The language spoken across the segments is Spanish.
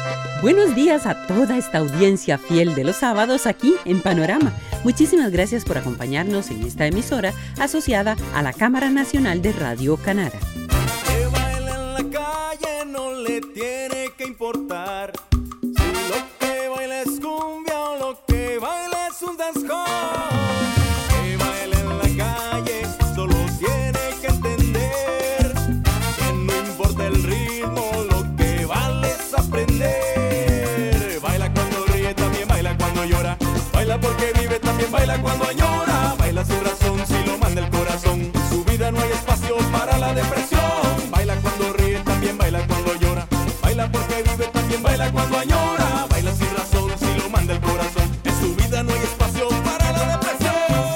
Buenos días a toda esta audiencia fiel de los sábados aquí en Panorama. Muchísimas gracias por acompañarnos en esta emisora asociada a la Cámara Nacional de Radio Canara. Que baila en la calle no le tiene que importar si lo que baila es cumbia o lo que baila es un dancehall. Que baila en la calle solo tiene que entender que no importa el ritmo, lo que vale es aprender. Baila cuando ríe, también baila cuando llora. Baila porque vive, también baila cuando añora. Baila sin razón, si lo manda el corazón. En su vida no hay espacio para la depresión. Baila cuando ríe, también baila cuando llora. Baila porque vive, también baila cuando añora. Baila sin razón, si lo manda el corazón. En su vida no hay espacio para la depresión.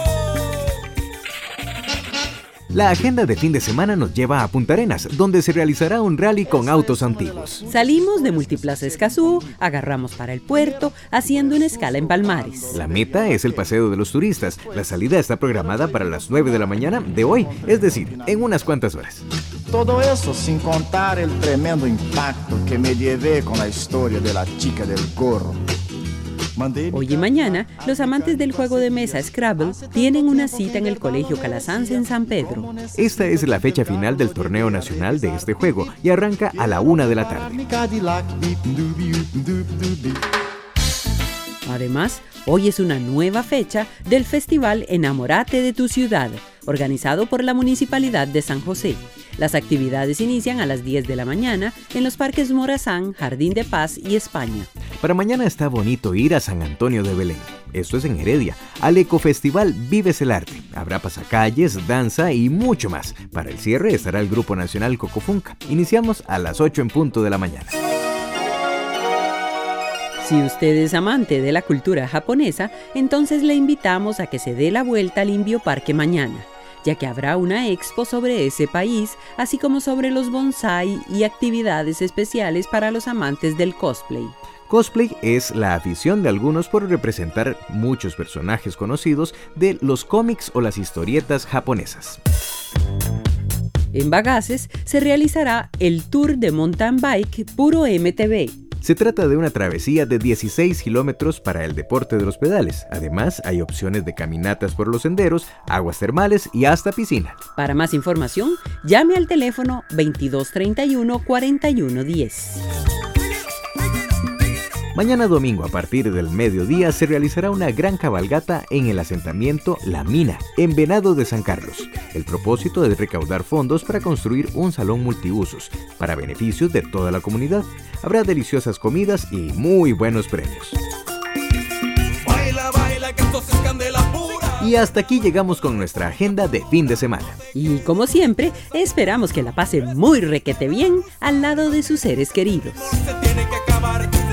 La agenda de fin de semana nos lleva a Punta Arenas, donde se realizará un rally con autos antiguos. Salimos de Multiplaza Escazú, agarramos para el puerto, haciendo una escala en Palmares. La meta es el paseo de los turistas. La salida está programada para las 9 de la mañana de hoy, es decir, en unas cuantas horas. Todo eso sin contar el tremendo impacto que me llevé con la historia de la chica del gorro. Hoy y mañana, los amantes del juego de mesa Scrabble tienen una cita en el Colegio Calasanz en San Pedro. Esta es la fecha final del torneo nacional de este juego y arranca a la 1 de la tarde. Además, hoy es una nueva fecha del Festival Enamórate de tu Ciudad, organizado por la Municipalidad de San José. Las actividades inician a las 10 de la mañana en los parques Morazán, Jardín de Paz y España. Para mañana está bonito ir a San Antonio de Belén. Esto es en Heredia, al Ecofestival Vives el Arte. Habrá pasacalles, danza y mucho más. Para el cierre estará el Grupo Nacional Cocofunca. Iniciamos a las 8 en punto de la mañana. Si usted es amante de la cultura japonesa, entonces le invitamos a que se dé la vuelta al Inbio Parque mañana, ya que habrá una expo sobre ese país, así como sobre los bonsái y actividades especiales para los amantes del cosplay. Cosplay es la afición de algunos por representar muchos personajes conocidos de los cómics o las historietas japonesas. En Bagaces se realizará el Tour de Mountain Bike Puro MTB. Se trata de una travesía de 16 kilómetros para el deporte de los pedales. Además, hay opciones de caminatas por los senderos, aguas termales y hasta piscina. Para más información, llame al teléfono 2231-4110. Mañana domingo, a partir del mediodía, se realizará una gran cabalgata en el asentamiento La Mina, en Venado de San Carlos. El propósito es recaudar fondos para construir un salón multiusos, para beneficios de toda la comunidad. Habrá deliciosas comidas y muy buenos premios. Baila, baila, que esto es candela pura. Y hasta aquí llegamos con nuestra agenda de fin de semana. Y como siempre, esperamos que la pase muy requete bien al lado de sus seres queridos. Se tiene que acabar.